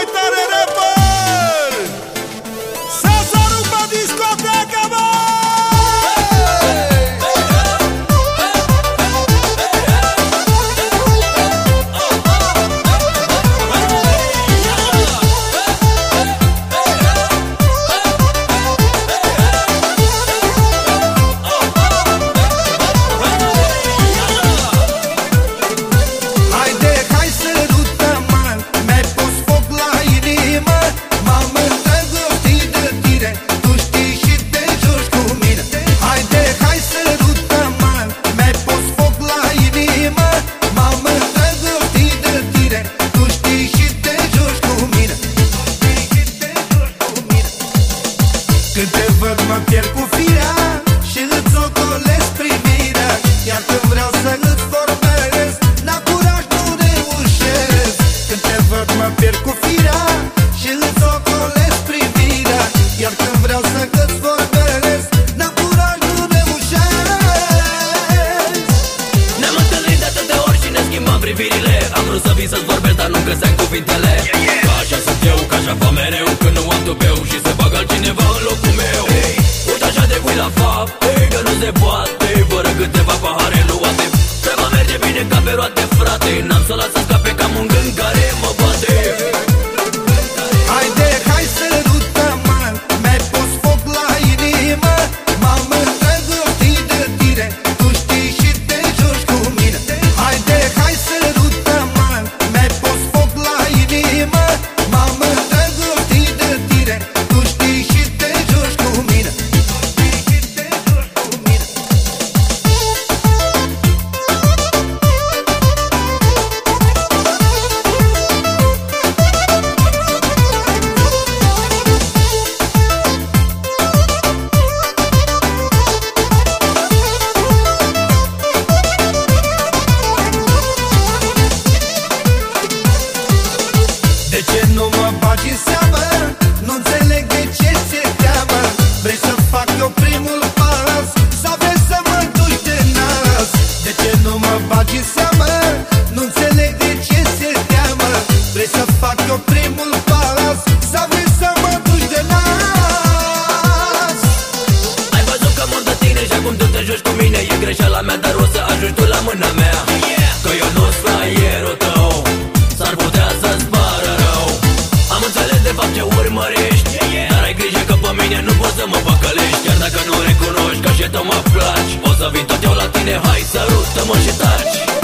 tare, rapper! Să se rupă discoteca, bă! Când te văd mă pierd cu firea și îți ocolesc privirea. Iar când vreau să îți vorbesc, n-am curaj, nu reușesc. Când te văd mă pierd cu firea și îți ocolesc privirea. Iar când vreau să îți vorbesc, n-am curaj, nu reușesc. Ne-am întâlnit de atâtea ori și ne schimbam privirile. Am vrut să vin să-ți vorbesc, dar nu găseam cuvintele. Că așa sunt eu, că așa fac mereu. Când nu am tupeu și se bagă altcineva în locul meu. Uite așa de cui la fapte, că nu se poate fără câteva pahare luate. Treaba merge bine ca pe roate, frate. N-am să las să scape ca un gând care mă bate. Haide, hai să rutăm-mă, mi-ai pus foc la inimă. M-am îndrăgostit de tine, tu știi și te joci cu mine. Haide, hai să rutăm-mă, mi-ai pus foc la inimă. M-am îndrăgostit de tine, tu știi și te joci cu mine. De ce nu mă bagi în seamă? Nu înțeleg de ce ți-e teamă. Vrei să fac eu primul pas sau vrei să mă duci de nas? De ce nu mă bagi în seamă? Nu înțeleg de ce ți-e teamă. Vrei să fac eu primul pas sau vrei să mă duci de nas? Ai văzut că mor de tine și acum tu te joci cu mine. E greșeala mea, dar o să ajungi tu la mâna mea. Că eu nu-s fraierul tău, s-ar putea să-ți pară rău. Am înțeles de fapt ce urmărești, dar ai grijă că pe mine nu poți să mă păcălești. Chiar dacă nu recunoști că și tău mă placi, o să vin tot eu la tine, hai sărută-mă și taci.